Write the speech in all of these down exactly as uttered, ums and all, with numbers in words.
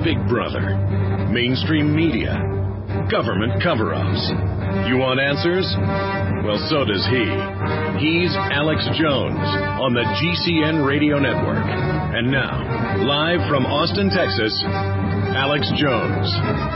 Big Brother, mainstream media, government cover-ups. You want answers? Well, so does he. He's Alex Jones on the G C N Radio Network. And now, live from Austin, Texas, Alex Jones.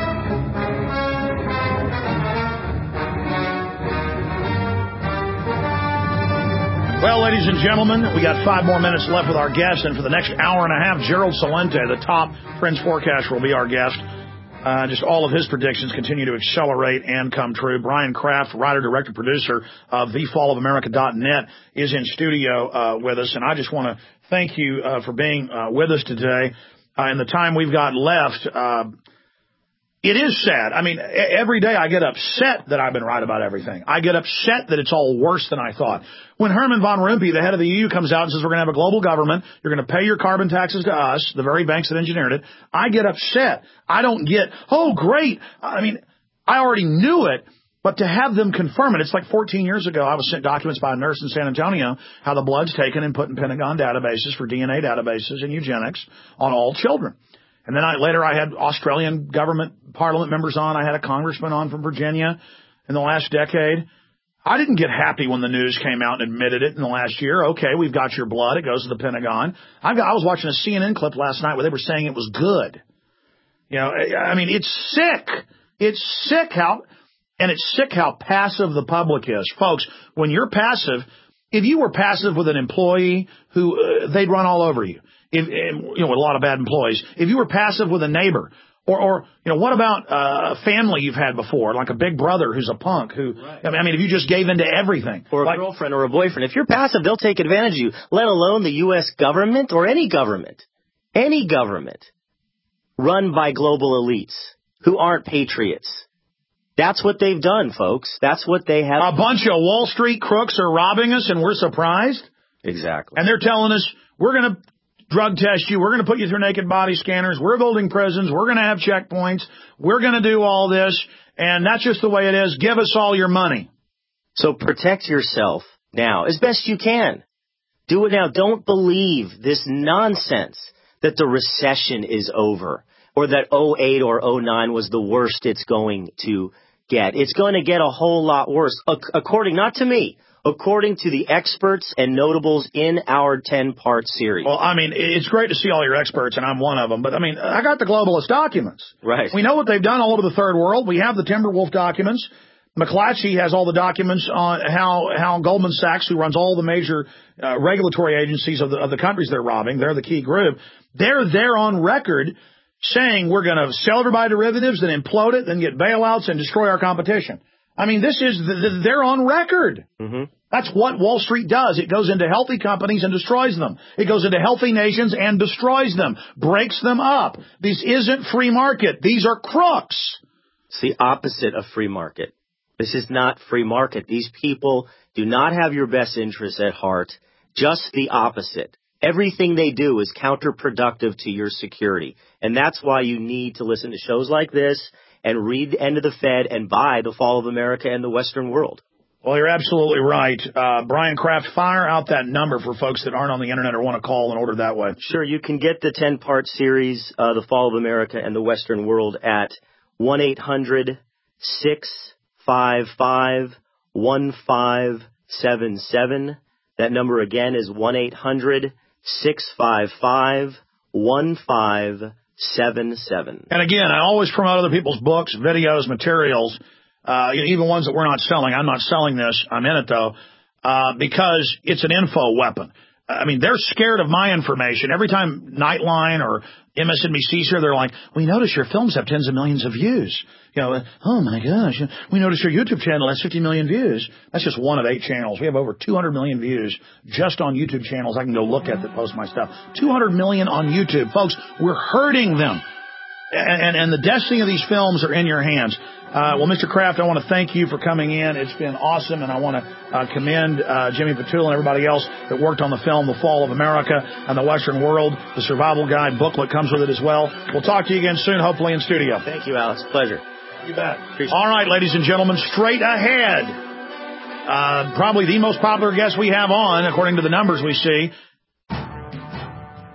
Well, ladies and gentlemen, we got five more minutes left with our guest, and for the next hour and a half, Gerald Celente, the top Friends forecaster, will be our guest. Uh, just all of his predictions continue to accelerate and come true. Brian Kraft, writer, director, producer of the fall of america dot net, is in studio uh, with us, and I just want to thank you uh, for being uh, with us today. Uh, in the time we've got left, uh, it is sad. I mean, every day I get upset that I've been right about everything. I get upset that it's all worse than I thought. When Herman von Rompuy, the head of the E U, comes out and says we're going to have a global government, you're going to pay your carbon taxes to us, the very banks that engineered it, I get upset. I don't get, oh, great. I mean, I already knew it, but to have them confirm it, it's like fourteen years ago, I was sent documents by a nurse in San Antonio how the blood's taken and put in Pentagon databases for D N A databases and eugenics on all children. And then I, later I had Australian government parliament members on. I had a congressman on from Virginia in the last decade. I didn't get happy when the news came out and admitted it in the last year. Okay, we've got your blood. It goes to the Pentagon. I've got, I was watching a C N N clip last night where they were saying it was good. You know, I mean, it's sick. It's sick how, and it's sick how passive the public is. Folks, when you're passive, if you were passive with an employee who, uh, they'd run all over you. If, you know, with a lot of bad employees, if you were passive with a neighbor, or, or you know, what about uh, a family you've had before, like a big brother who's a punk, who, right. I mean, if you just gave in to everything. Or a like, girlfriend or a boyfriend. If you're passive, they'll take advantage of you, let alone the U S government or any government. Any government run by global elites who aren't patriots. That's what they've done, folks. That's what they have. A bunch of Wall Street crooks are robbing us, and we're surprised? Exactly. And they're telling us, we're going to drug test you. We're going to put you through naked body scanners. We're building prisons. We're going to have checkpoints. We're going to do all this. And that's just the way it is. Give us all your money. So protect yourself now as best you can. Do it now. Don't believe this nonsense that the recession is over or that oh eight or oh nine was the worst it's going to get. It's going to get a whole lot worse, according not to me. According to the experts and notables in our ten-part series. Well, I mean, it's great to see all your experts, and I'm one of them. But, I mean, I got the globalist documents. Right. We know what they've done all over the third world. We have the Timberwolf documents. McClatchy has all the documents on how, how Goldman Sachs, who runs all the major uh, regulatory agencies of the, of the countries they're robbing, they're the key group, they're there on record saying we're going to sell everybody derivatives, then implode it, then get bailouts and destroy our competition. I mean, this is, the, they're on record. Mm-hmm. That's what Wall Street does. It goes into healthy companies and destroys them. It goes into healthy nations and destroys them, breaks them up. This isn't free market. These are crooks. It's the opposite of free market. This is not free market. These people do not have your best interests at heart. Just the opposite. Everything they do is counterproductive to your security. And that's why you need to listen to shows like this and read The End of the Fed and buy The Fall of America and the Western World. Well, you're absolutely right. Uh, Brian Kraft, fire out that number for folks that aren't on the Internet or want to call and order that way. Sure. You can get the ten-part series, uh, The Fall of America and the Western World, at one eight hundred six five five one five seven seven. That number again is one eight hundred six five five one five seven seven. And again, I always promote other people's books, videos, materials, uh, even ones that we're not selling. I'm not selling this. I'm in it, though, uh, because it's an info weapon. I mean, they're scared of my information. Every time Nightline or M S N B C's here, they're like, we notice your films have tens of millions of views. You know, oh, my gosh, we notice your YouTube channel has fifty million views. That's just one of eight channels. We have over two hundred million views just on YouTube channels I can go look at that post my stuff. two hundred million on YouTube. Folks, we're hurting them. And, and, and the destiny of these films are in your hands. Uh, well, Mister Kraft, I want to thank you for coming in. It's been awesome, and I want to uh, commend uh, Jimmy Patul and everybody else that worked on the film The Fall of America and the Western World. The Survival Guide booklet comes with it as well. We'll talk to you again soon, hopefully in studio. Thank you, Alex. Pleasure. You bet. Appreciate All right, ladies and gentlemen, straight ahead. Uh, probably the most popular guest we have on, according to the numbers we see.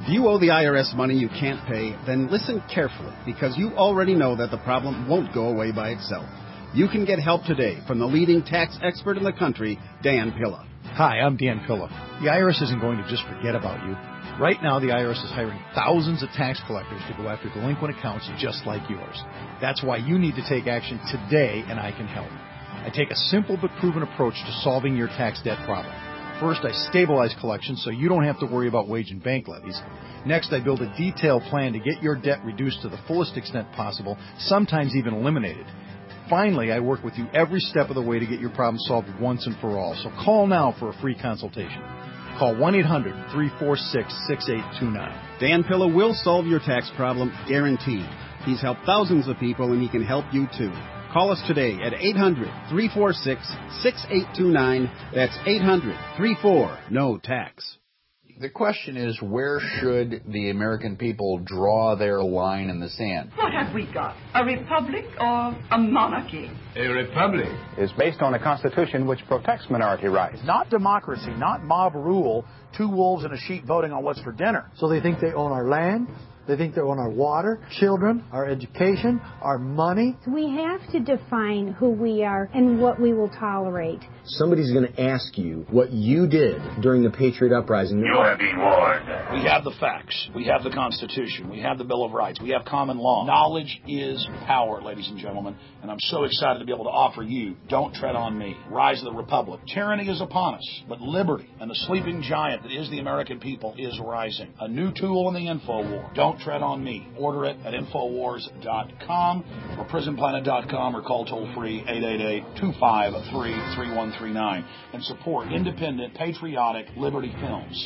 If you owe the I R S money you can't pay, then listen carefully, because you already know that the problem won't go away by itself. You can get help today from the leading tax expert in the country, Dan Pilla. Hi, I'm Dan Pilla. The I R S isn't going to just forget about you. Right now, the I R S is hiring thousands of tax collectors to go after delinquent accounts just like yours. That's why you need to take action today, and I can help. I take a simple but proven approach to solving your tax debt problem. First, I stabilize collections so you don't have to worry about wage and bank levies. Next, I build a detailed plan to get your debt reduced to the fullest extent possible, sometimes even eliminated. Finally, I work with you every step of the way to get your problem solved once and for all. So call now for a free consultation. Call one eight hundred, three four six, six eight two nine. Dan Pilla will solve your tax problem, guaranteed. He's helped thousands of people, and he can help you too. Call us today at eight hundred, three four six, six eight two nine. That's eight hundred, three four, N O tax. The question is, where should the American people draw their line in the sand? What have we got? A republic or a monarchy? A republic is based on a constitution which protects minority rights. Not democracy, not mob rule, two wolves and a sheep voting on what's for dinner. So they think they own our land, they think they own our water, children, our education, our money. We have to define who we are and what we will tolerate. Somebody's going to ask you what you did during the Patriot Uprising. You have been warned. We have the facts. We have the Constitution. We have the Bill of Rights. We have common law. Knowledge is power, ladies and gentlemen. And I'm so excited to be able to offer you Don't Tread on Me, Rise of the Republic. Tyranny is upon us, but liberty and the sleeping giant that is the American people is rising. A new tool in the info war. Don't Tread on Me. Order it at Infowars dot com or Prison Planet dot com or call toll-free eight eight eight, two five three, three one three nine and support independent, patriotic Liberty Films.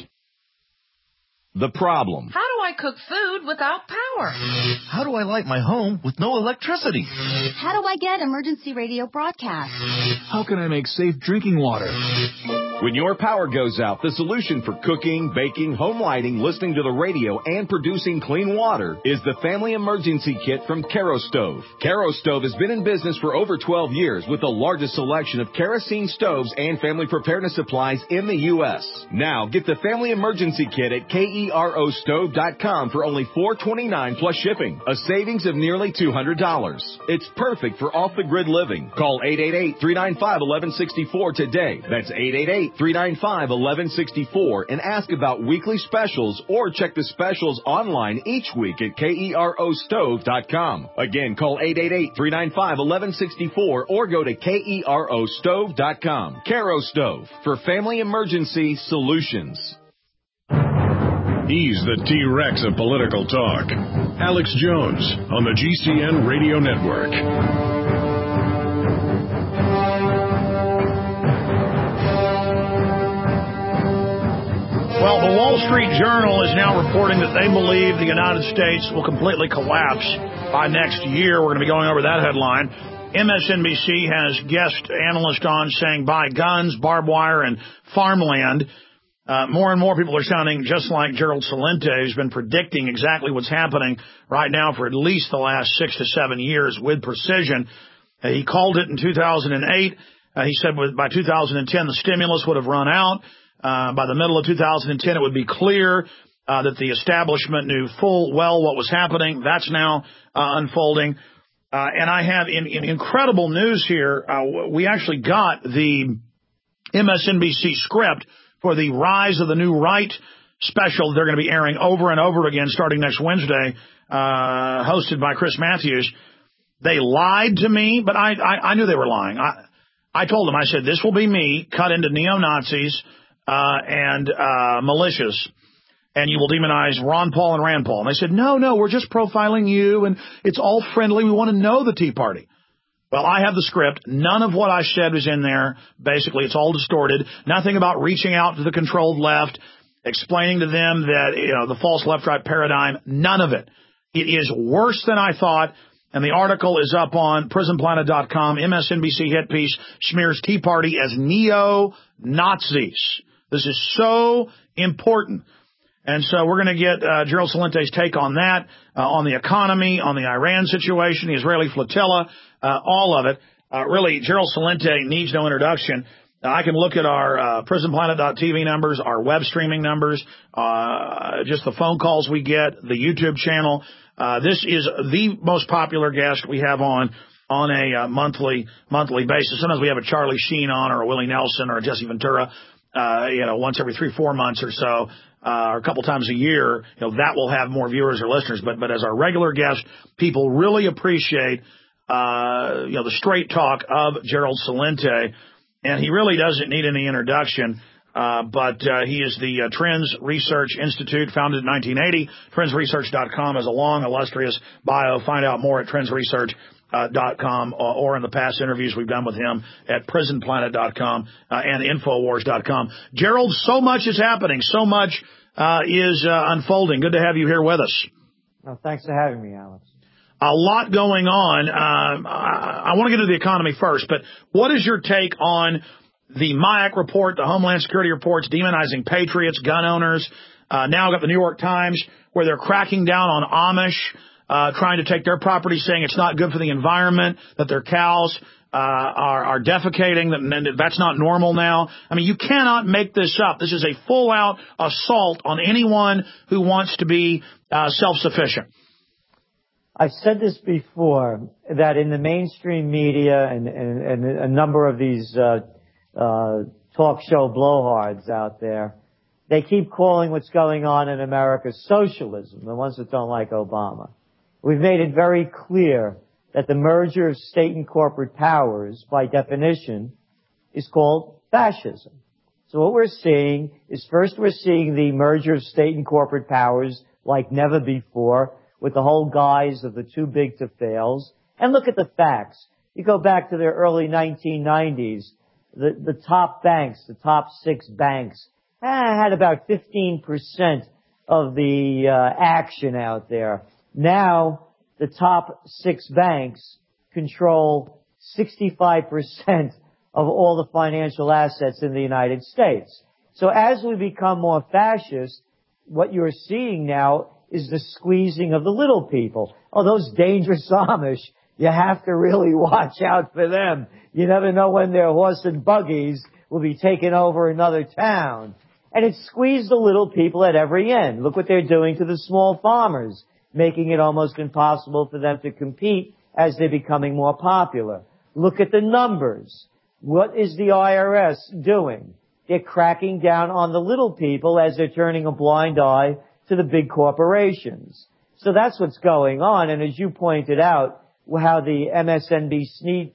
The problem. How do I cook food without power? How do I light my home with no electricity? How do I get emergency radio broadcasts? How can I make safe drinking water? When your power goes out, the solution for cooking, baking, home lighting, listening to the radio, and producing clean water is the Family Emergency Kit from Kerastove. Kerastove has been in business for over twelve years with the largest selection of kerosene stoves and family preparedness supplies in the U S. Now, get the Family Emergency Kit at K-E-R-O stove dot com for only four dollars and twenty-nine cents plus shipping, a savings of nearly two hundred dollars. It's perfect for off-the-grid living. Call eight eight eight, three nine five, one one six four today. That's eight eight eight, three nine five, one one six four and ask about weekly specials or check the specials online each week at K E R O stove dot com. Again, call eight eight eight, three nine five, one one six four or go to K E R O stove dot com. Kerastove for family emergency solutions. He's the T-Rex of political talk. Alex Jones on the G C N Radio Network. Well, the Wall Street Journal is now reporting that they believe the United States will completely collapse by next year. We're going to be going over that headline. M S N B C has guest analyst on saying buy guns, barbed wire, and farmland. Uh, more and more people are sounding just like Gerald Celente, who's been predicting exactly what's happening right now for at least the last six to seven years with precision. Uh, he called it in two thousand eight. Uh, he said with, by two thousand ten the stimulus would have run out. Uh, by the middle of two thousand ten it would be clear uh, that the establishment knew full well what was happening. That's now uh, unfolding. Uh, and I have in, in incredible news here. Uh, we actually got the M S N B C script for the Rise of the New Right special they're going to be airing over and over again starting next Wednesday, uh, hosted by Chris Matthews. They lied to me, but I, I, I knew they were lying. I, I told them, I said, this will be me cut into neo-Nazis uh, and uh, militias, and you will demonize Ron Paul and Rand Paul. And they said, no, no, we're just profiling you, and it's all friendly. We want to know the Tea Party. Well, I have the script. None of what I said was in there. Basically, it's all distorted. Nothing about reaching out to the controlled left, explaining to them that, you know, the false left-right paradigm. None of it. It is worse than I thought. And the article is up on Prison Planet dot com. M S N B C hit piece smears Tea Party as neo-Nazis. This is so important. And so we're going to get uh, Gerald Celente's take on that, uh, on the economy, on the Iran situation, the Israeli flotilla, uh, all of it. Uh, really, Gerald Celente needs no introduction. Now, I can look at our uh, prison planet dot t v numbers, our web streaming numbers, uh, just the phone calls we get, the YouTube channel. Uh, this is the most popular guest we have on on a uh, monthly monthly basis. Sometimes we have a Charlie Sheen on, or a Willie Nelson, or a Jesse Ventura, uh, you know, once every three, four months or so, uh, or a couple times a year. You know, that will have more viewers or listeners. But but as our regular guest, people really appreciate, uh, you know, the straight talk of Gerald Celente. And he really doesn't need any introduction, uh, but uh, he is the uh, Trends Research Institute, founded in nineteen eighty. Trends Research dot com has a long, illustrious bio. Find out more at Trends Research dot com uh, or, or in the past interviews we've done with him at Prison Planet dot com uh, and Infowars dot com. Gerald, so much is happening. So much uh, is uh, unfolding. Good to have you here with us. Well, thanks for having me, Alex. A lot going on. Um, I, I want to get to the economy first, but what is your take on the M I A C report, the Homeland Security reports demonizing patriots, gun owners? Uh, now got the New York Times where they're cracking down on Amish, uh, trying to take their property, saying it's not good for the environment, that their cows uh, are, are defecating, that that's not normal now. I mean, you cannot make this up. This is a full-out assault on anyone who wants to be uh, self-sufficient. I've said this before, that in the mainstream media and, and, and a number of these uh, uh, talk show blowhards out there, they keep calling what's going on in America socialism, the ones that don't like Obama. We've made it very clear that the merger of state and corporate powers, by definition, is called fascism. So what we're seeing is, first we're seeing the merger of state and corporate powers like never before, with the whole guise of the too big to fails. And look at the facts. You go back to the early nineteen nineties, the, the top banks, the top six banks, eh, had about fifteen percent of the uh, action out there. Now, the top six banks control sixty-five percent of all the financial assets in the United States. So as we become more fascist, what you're seeing now is the squeezing of the little people. Oh, those dangerous Amish, you have to really watch out for them. You never know when their horse and buggies will be taking over another town. And it squeezed the little people at every end. Look what they're doing to the small farmers, making it almost impossible for them to compete as they're becoming more popular. Look at the numbers. What is the I R S doing? They're cracking down on the little people as they're turning a blind eye to the big corporations. So that's what's going on. And as you pointed out, how the M S N B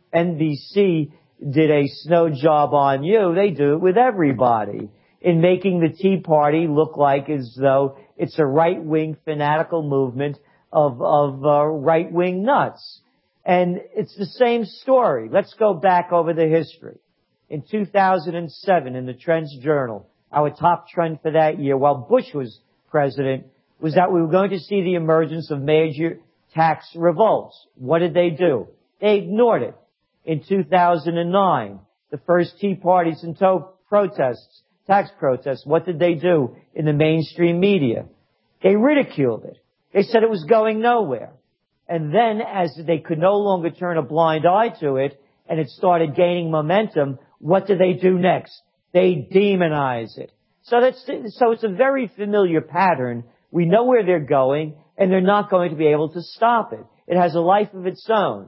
C did a snow job on you, they do it with everybody, in making the Tea Party look like as though it's a right-wing fanatical movement of, of uh, right-wing nuts. And it's the same story. Let's go back over the history. In two thousand seven, in the Trends Journal, our top trend for that year, while Bush was president, was that we were going to see the emergence of major tax revolts. What did they do? They ignored it. In two thousand nine, the first Tea Parties and to- protests, tax protests, what did they do in the mainstream media? They ridiculed it. They said it was going nowhere. And then, as they could no longer turn a blind eye to it, and it started gaining momentum, what do they do next? They demonize it. So that's, so it's a very familiar pattern. We know where they're going, and they're not going to be able to stop it. It has a life of its own.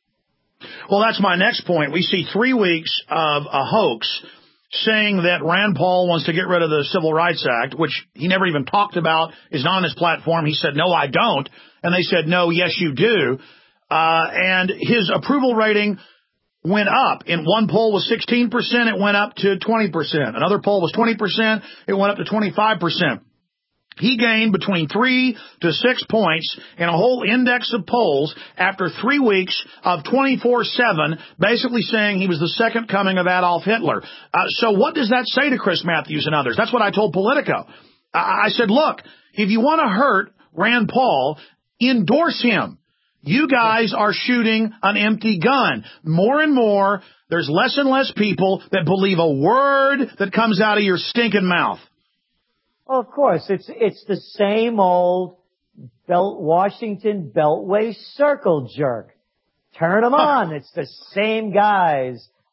Well, that's my next point. We see three weeks of a hoax saying that Rand Paul wants to get rid of the Civil Rights Act, which he never even talked about, is not on his platform. He said, no, I don't. And they said, no, yes, you do. Uh, and his approval rating went up. In one poll was sixteen percent, it went up to twenty percent. Another poll was twenty percent, it went up to twenty-five percent. He gained between three to six points in a whole index of polls after three weeks of twenty-four seven, basically saying he was the second coming of Adolf Hitler. Uh, so what does that say to Chris Matthews and others? That's what I told Politico. I, I said, look, if you want to hurt Rand Paul, endorse him. You guys are shooting an empty gun. More and more, there's less and less people that believe a word that comes out of your stinking mouth. Well, of course, it's it's the same old Belt Washington Beltway circle jerk. Turn them on. It's the same guys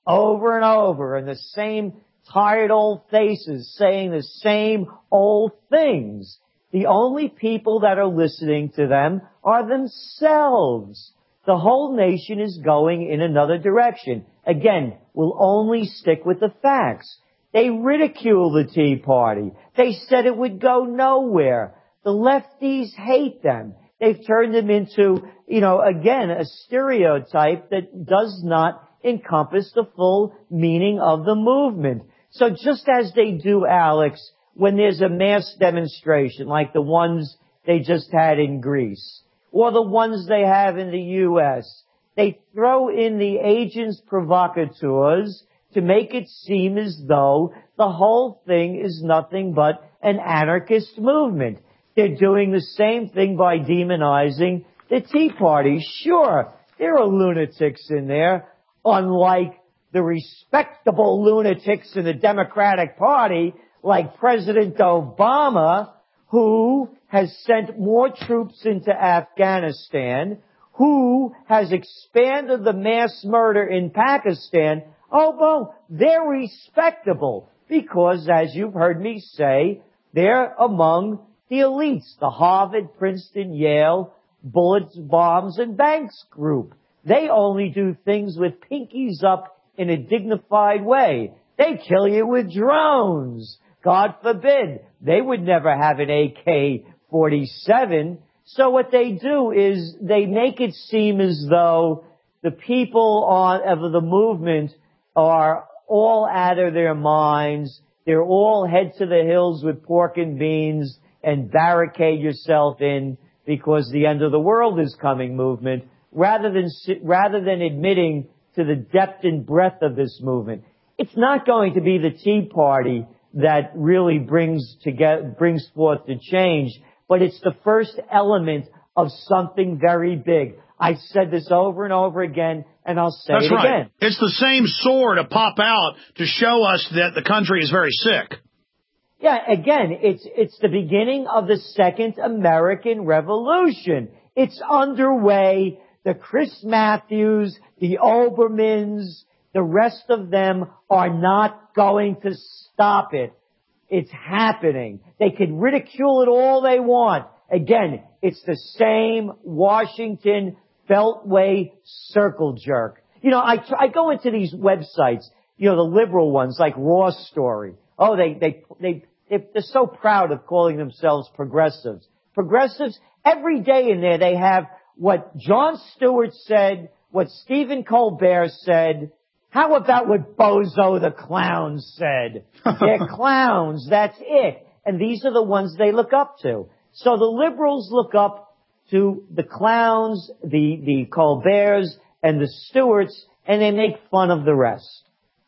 over and over, and the same tired old faces saying the same old things. The only people that are listening to them are themselves. The whole nation is going in another direction. Again, we'll only stick with the facts. They ridicule the Tea Party. They said it would go nowhere. The lefties hate them. They've turned them into, you know, again, a stereotype that does not encompass the full meaning of the movement. So just as they do, Alex, when there's a mass demonstration like the ones they just had in Greece, or the ones they have in the U S, they throw in the agents provocateurs to make it seem as though the whole thing is nothing but an anarchist movement. They're doing the same thing by demonizing the Tea Party. Sure, there are lunatics in there, unlike the respectable lunatics in the Democratic Party, like President Obama, who has sent more troops into Afghanistan, who has expanded the mass murder in Pakistan. Oh, well, they're respectable because, as you've heard me say, they're among the elites, the Harvard, Princeton, Yale, bullets, bombs, and banks group. They only do things with pinkies up in a dignified way. They kill you with drones. God forbid. They would never have an A K forty-seven. So what they do is they make it seem as though the people on, of the movement are all out of their minds. They're all head to the hills with pork and beans and barricade yourself in because the end of the world is coming movement, rather than, rather than admitting to the depth and breadth of this movement. It's not going to be the Tea Party that really brings to get, brings forth the change, but it's the first element of something very big. I've said this over and over again, and I'll say That's it right. again. It's the same sword to pop out to show us that the country is very sick. Yeah, again, it's it's the beginning of the Second American Revolution. It's underway. The Chris Matthews, the Obermans, the rest of them are not going to stop it. It's happening. They can ridicule it all they want. Again, it's the same Washington Beltway circle jerk. You know, I, I go into these websites, you know, the liberal ones like Raw Story. Oh, they, they, they, they're so proud of calling themselves progressives. Progressives, every day in there they have what Jon Stewart said, what Stephen Colbert said. How about what Bozo the Clown said? They're clowns, that's it. And these are the ones they look up to. So the liberals look up to the clowns, the, the Colberts, and the Stewarts, and they make fun of the rest.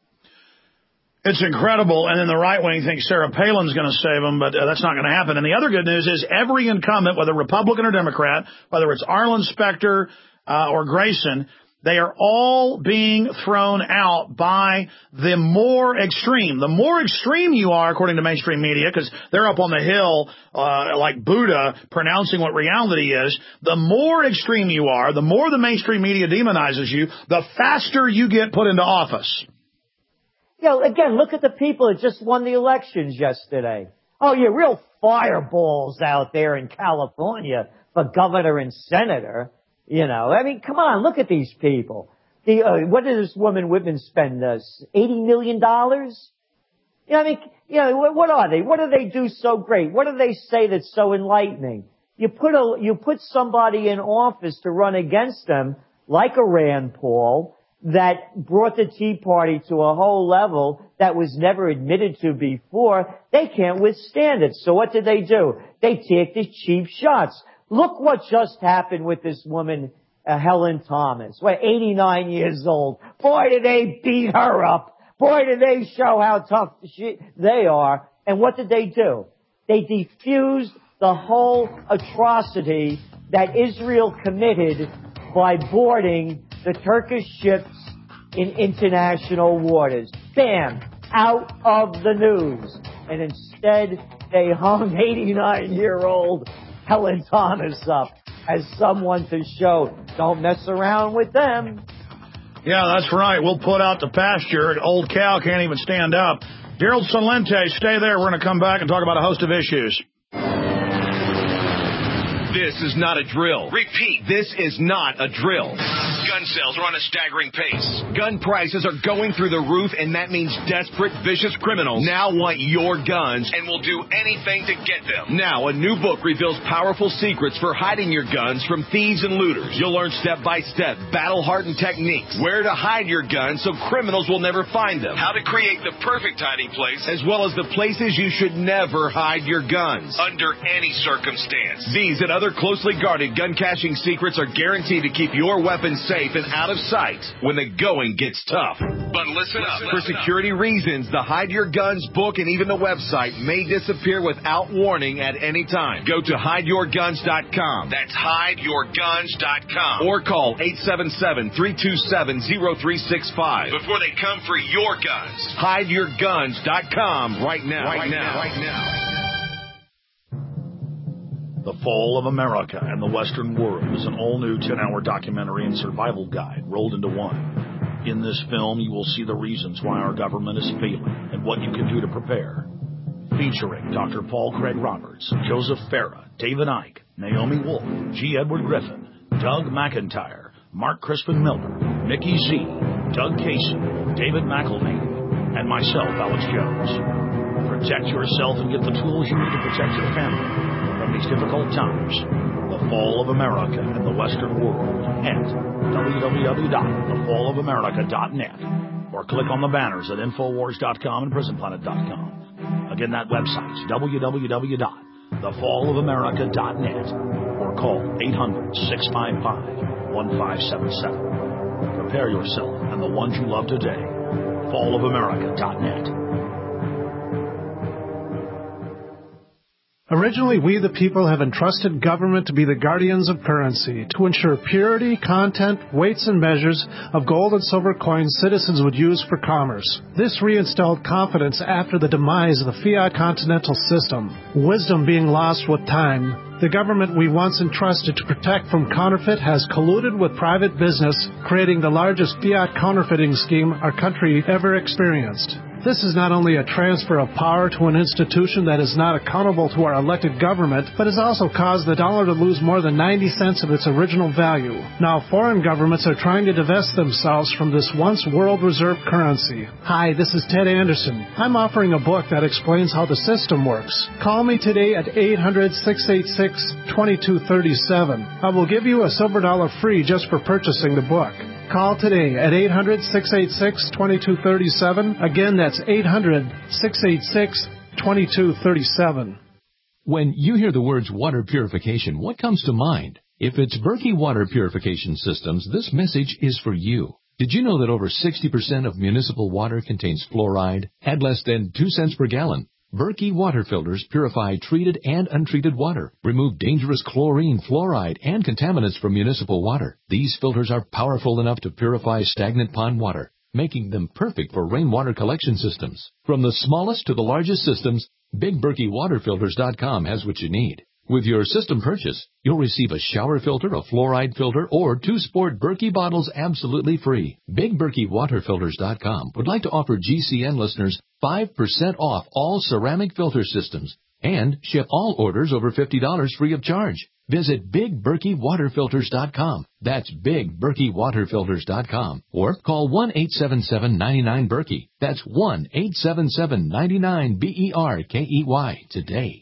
It's incredible. And then the right wing thinks Sarah Palin's going to save them, but uh, that's not going to happen. And the other good news is every incumbent, whether Republican or Democrat, whether it's Arlen Specter uh, or Grayson, they are all being thrown out by the more extreme. The more extreme you are, according to mainstream media, because they're up on the hill uh, like Buddha pronouncing what reality is, the more extreme you are, the more the mainstream media demonizes you, the faster you get put into office. You know, again, look at the people that just won the elections yesterday. Oh, you're real fireballs out there in California for governor and senator. You know, I mean, come on, look at these people. The, uh, what did this woman Whitman spend us? eighty million dollars? You know, I mean, you know, what, what are they? What do they do so great? What do they say that's so enlightening? You put a, you put somebody in office to run against them, like a Rand Paul, that brought the Tea Party to a whole level that was never admitted to before. They can't withstand it. So what did they do? They take the cheap shots. Look what just happened with this woman, uh, Helen Thomas. What, eighty-nine years old. Boy, did they beat her up. Boy, did they show how tough she, they are. And what did they do? They defused the whole atrocity that Israel committed by boarding the Turkish ships in international waters. Bam! Out of the news. And instead, they hung eighty-nine-year-old Helen Thomas up as someone to show, don't mess around with them. Yeah, that's right. We'll put out the pasture. An old cow can't even stand up. Gerald Celente, stay there. We're going to come back and talk about a host of issues. This is not a drill. Repeat, this is not a drill. Gun sales are on a staggering pace. Gun prices are going through the roof, and that means desperate, vicious criminals now want your guns and will do anything to get them. Now, a new book reveals powerful secrets for hiding your guns from thieves and looters. You'll learn step-by-step, battle-hardened techniques, where to hide your guns so criminals will never find them, how to create the perfect hiding place, as well as the places you should never hide your guns, under any circumstance. These and other closely guarded gun caching secrets are guaranteed to keep your weapons safe and out of sight when the going gets tough. But listen up. For security reasons, the Hide Your Guns book and even the website may disappear without warning at any time. Go to hide your guns dot com. That's hide your guns dot com. Or call eight seven seven, three two seven, zero three six five before they come for your guns. hide your guns dot com right now. Right now. Right now. The Fall of America and the Western World is an all-new ten-hour documentary and survival guide rolled into one. In this film, you will see the reasons why our government is failing and what you can do to prepare. Featuring Doctor Paul Craig Roberts, Joseph Farah, David Icke, Naomi Wolf, G. Edward Griffin, Doug McIntyre, Mark Crispin Miller, Mickey Z, Doug Casey, David McElvaney, and myself, Alex Jones. Protect yourself and get the tools you need to protect your family from these difficult times. The Fall of America and the Western World at w w w dot the fall of america dot net or click on the banners at infowars dot com and prison planet dot com. Again, that website's w w w dot the fall of america dot net or call eight hundred, six five five, one five seven seven. Prepare yourself and the ones you love today. fall of america dot net. Originally, we the people have entrusted government to be the guardians of currency, to ensure purity, content, weights, and measures of gold and silver coins citizens would use for commerce. This reinstalled confidence after the demise of the fiat continental system, wisdom being lost with time. The government we once entrusted to protect from counterfeit has colluded with private business, creating the largest fiat counterfeiting scheme our country ever experienced. This is not only a transfer of power to an institution that is not accountable to our elected government, but has also caused the dollar to lose more than ninety cents of its original value. Now foreign governments are trying to divest themselves from this once world reserve currency. Hi, this is Ted Anderson. I'm offering a book that explains how the system works. Call me today at eight hundred, six eight six, two two three seven. I will give you a silver dollar free just for purchasing the book. Call today at eight hundred, six eight six, two two three seven. Again, that's eight hundred, six eight six, two two three seven. When you hear the words water purification, what comes to mind? If it's Berkey Water Purification Systems, this message is for you. Did you know that over sixty percent of municipal water contains fluoride at less than two cents per gallon? Berkey water filters purify treated and untreated water, remove dangerous chlorine, fluoride, and contaminants from municipal water. These filters are powerful enough to purify stagnant pond water, making them perfect for rainwater collection systems. From the smallest to the largest systems, Big Berkey Water Filters dot com has what you need. With your system purchase, you'll receive a shower filter, a fluoride filter, or two sport Berkey bottles absolutely free. Big Berkey Water Filters dot com would like to offer G C N listeners five percent off all ceramic filter systems and ship all orders over fifty dollars free of charge. Visit Big Berkey Water Filters dot com. That's Big Berkey Water Filters dot com. Or call one eight seven seven, nine nine, Berkey. That's one eight seven seven, nine nine, B E R K E Y today.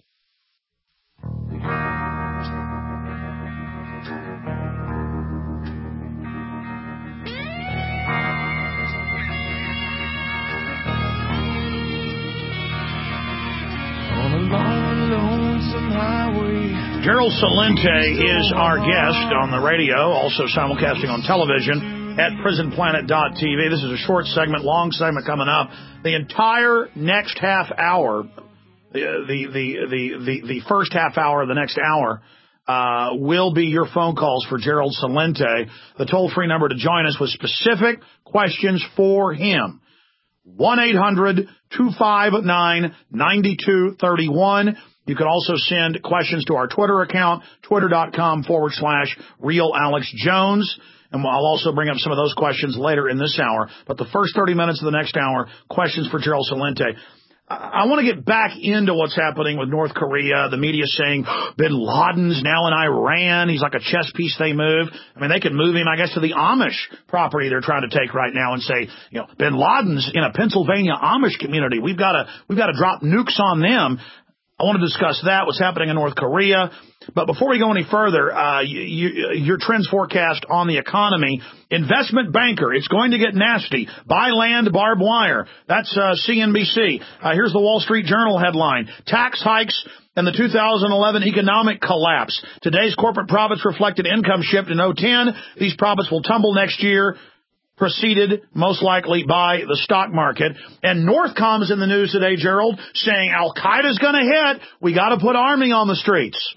Gerald Celente is our guest on the radio, also simulcasting on television at prison planet dot t v. This is a short segment, long segment coming up. The entire next half hour, the the the the the, the first half hour of the next hour, uh, will be your phone calls for Gerald Celente. The toll-free number to join us with specific questions for him. one eight hundred, two five nine, nine two three one. You can also send questions to our Twitter account, twitter dot com forward slash real Alex Jones. And I'll also bring up some of those questions later in this hour. But the first thirty minutes of the next hour, questions for Gerald Celente. I want to get back into what's happening with North Korea. The media saying Bin Laden's now in Iran. He's like a chess piece they move. I mean, they could move him, I guess, to the Amish property they're trying to take right now and say, you know, Bin Laden's in a Pennsylvania Amish community. We've got to, we've got to drop nukes on them. I want to discuss that, what's happening in North Korea. But before we go any further, uh, you, you, your trends forecast on the economy. Investment banker, it's going to get nasty. Buy land, barbed wire. That's uh, C N B C. Uh, here's the Wall Street Journal headline. Tax hikes and the two thousand eleven economic collapse. Today's corporate profits reflected income shift in oh ten. These profits will tumble next year, preceded most likely by the stock market. And Northcom is in the news today, Gerald, saying Al-Qaeda's going to hit. We got to put army on the streets.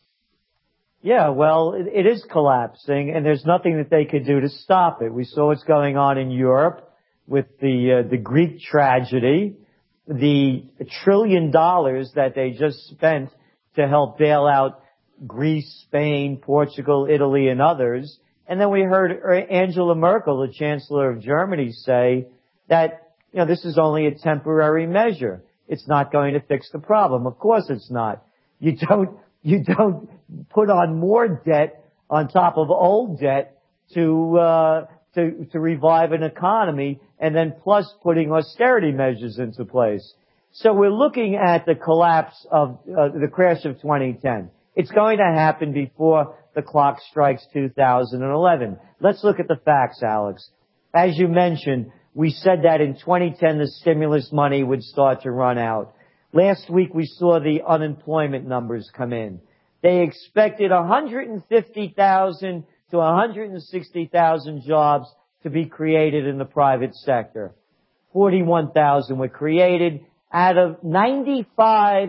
Yeah, well, it, it is collapsing, and there's nothing that they could do to stop it. We saw what's going on in Europe with the uh, the Greek tragedy, the trillion dollars that they just spent to help bail out Greece, Spain, Portugal, Italy, and others. And then we heard Angela Merkel, the Chancellor of Germany, say that, you know, this is only a temporary measure. It's not going to fix the problem. Of course it's not. You don't, you don't put on more debt on top of old debt to, uh, to, to revive an economy, and then plus putting austerity measures into place. So we're looking at the collapse of, uh, the crash of twenty ten. It's going to happen before the clock strikes two thousand eleven. Let's look at the facts, Alex. As you mentioned, we said that in twenty ten the stimulus money would start to run out. Last week we saw the unemployment numbers come in. They expected one hundred fifty thousand to one hundred sixty thousand jobs to be created in the private sector. forty-one thousand were created out of ninety-five,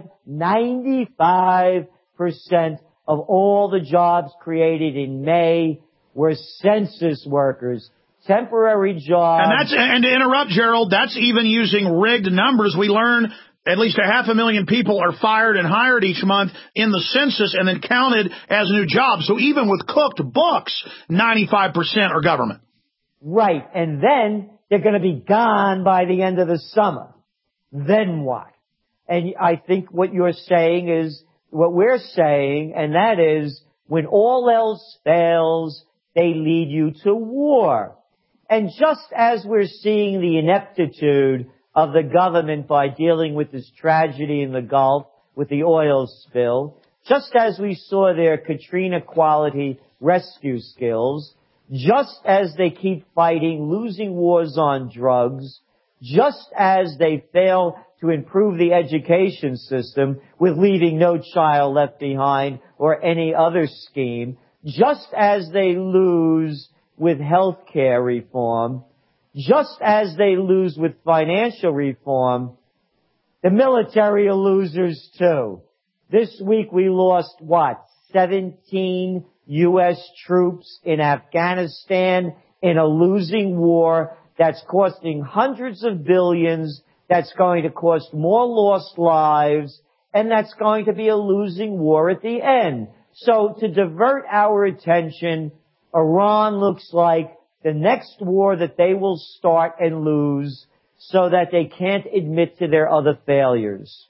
ninety-five percent of all the jobs created in May were census workers, temporary jobs. And that's, and to interrupt, Gerald, that's even using rigged numbers. We learn at least a half a million people are fired and hired each month in the census and then counted as new jobs. So even with cooked books, ninety-five percent are government. Right. And then they're going to be gone by the end of the summer. Then what? And I think what you're saying is what we're saying, and that is when all else fails, they lead you to war. And just as we're seeing the ineptitude of the government by dealing with this tragedy in the Gulf with the oil spill, just as we saw their Katrina quality rescue skills, just as they keep fighting losing wars on drugs, just as they fail to improve the education system with leaving no child left behind or any other scheme, just as they lose with health care reform, just as they lose with financial reform, the military are losers too. This week we lost, what, seventeen U S troops in Afghanistan in a losing war that's costing hundreds of billions, that's going to cost more lost lives, and that's going to be a losing war at the end. So to divert our attention, Iran looks like the next war that they will start and lose so that they can't admit to their other failures.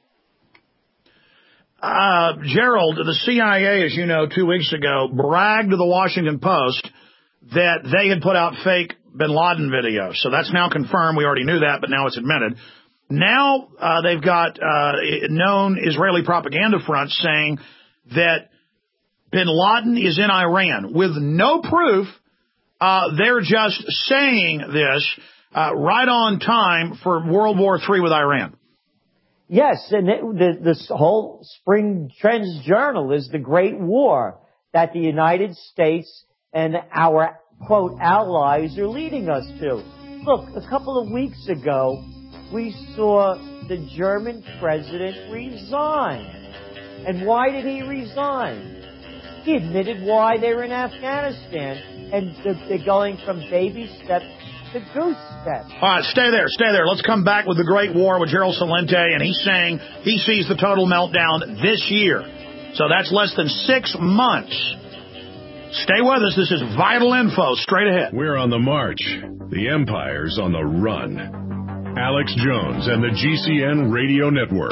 Uh, Gerald, the C I A, as you know, two weeks ago, bragged to the Washington Post that they had put out fake Bin Laden videos. So that's now confirmed. We already knew that, but now it's admitted. Now uh, they've got uh, known Israeli propaganda fronts saying that Bin Laden is in Iran with no proof. Uh, they're just saying this uh, right on time for World War Three with Iran. Yes, and it, the, this whole Spring Trends Journal is the Great War that the United States and our, quote, allies are leading us to. Look, a couple of weeks ago, we saw the German president resign. And why did he resign? He admitted why they were in Afghanistan, and they're going from baby steps to goose steps. All right, stay there, stay there. Let's come back with the Great War with Gerald Celente, and he's saying he sees the total meltdown this year. So that's less than six months. Stay with us. This is vital info. Straight ahead. We're on the march. The empire's on the run. Alex Jones and the G C N Radio Network.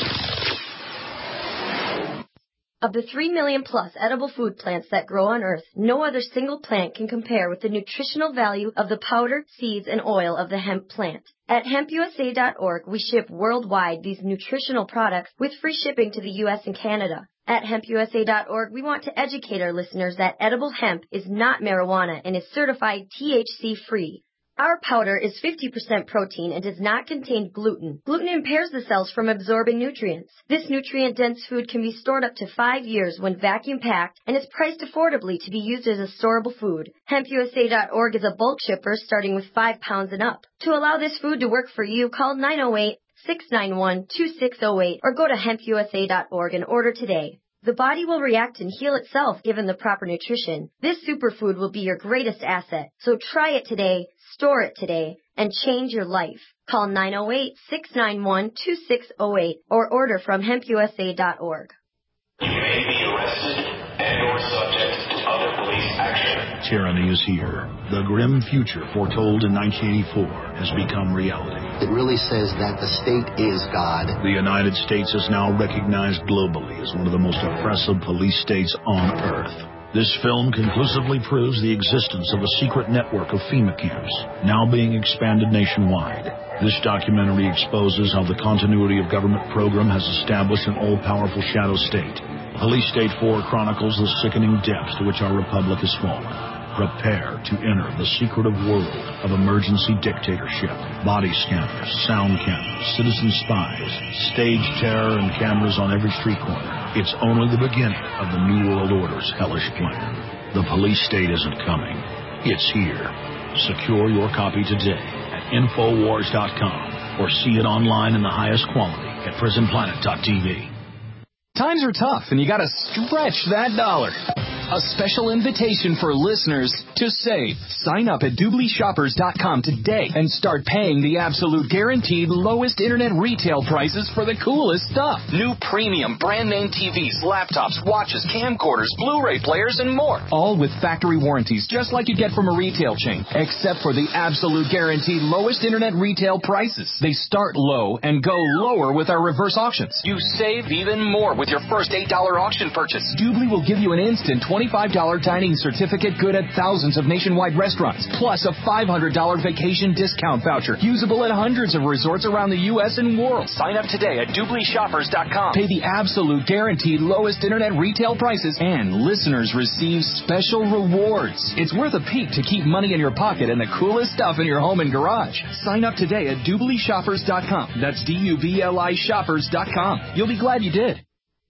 Of the three million plus edible food plants that grow on Earth, no other single plant can compare with the nutritional value of the powder, seeds, and oil of the hemp plant. At hemp U S A dot org, we ship worldwide these nutritional products with free shipping to the U S and Canada. At hemp U S A dot org, we want to educate our listeners that edible hemp is not marijuana and is certified T H C-free. Our powder is fifty percent protein and does not contain gluten. Gluten impairs the cells from absorbing nutrients. This nutrient-dense food can be stored up to five years when vacuum-packed and is priced affordably to be used as a storable food. hemp U S A dot org is a bulk shipper starting with five pounds and up. To allow this food to work for you, call nine oh eight, six nine one, two six oh eight or go to hemp U S A dot org and order today. The body will react and heal itself given the proper nutrition. This superfood will be your greatest asset. So try it today, store it today, and change your life. Call nine oh eight, six nine one, two six oh eight or order from hemp U S A dot org. You may be arrested and or subject to other police action. Tyranny is here. The grim future foretold in nineteen eighty-four has become reality. It really says that the state is God. The United States is now recognized globally as one of the most oppressive police states on Earth. This film conclusively proves the existence of a secret network of FEMA camps, now being expanded nationwide. This documentary exposes how the continuity of government program has established an all-powerful shadow state. Police State four chronicles the sickening depths to which our republic has fallen. Prepare to enter the secretive world of emergency dictatorship. Body scanners, sound cameras, citizen spies, stage terror, and cameras on every street corner. It's only the beginning of the New World Order's hellish plan. The police state isn't coming. It's here. Secure your copy today at Infowars dot com or see it online in the highest quality at Prison Planet dot T V. Times are tough, and you gotta stretch that dollar. A special invitation for listeners to save. Sign up at Doobly Shoppers dot com today and start paying the absolute guaranteed lowest internet retail prices for the coolest stuff. New premium brand name T Vs, laptops, watches, camcorders, Blu-ray players, and more. All with factory warranties, just like you get from a retail chain, except for the absolute guaranteed lowest internet retail prices. They start low and go lower with our reverse auctions. You save even more with your first eight dollar auction purchase. Doobly will give you an instant twenty-five dollar dining certificate good at thousands of nationwide restaurants, plus a five hundred dollar vacation discount voucher, usable at hundreds of resorts around the U S and world. Sign up today at Doobly Shoppers dot com. Pay the absolute guaranteed lowest internet retail prices, and listeners receive special rewards. It's worth a peek to keep money in your pocket and the coolest stuff in your home and garage. Sign up today at Doobly Shoppers dot com. That's D U B L I Shoppers dot com. You'll be glad you did.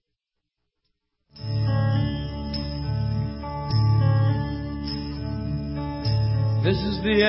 This is the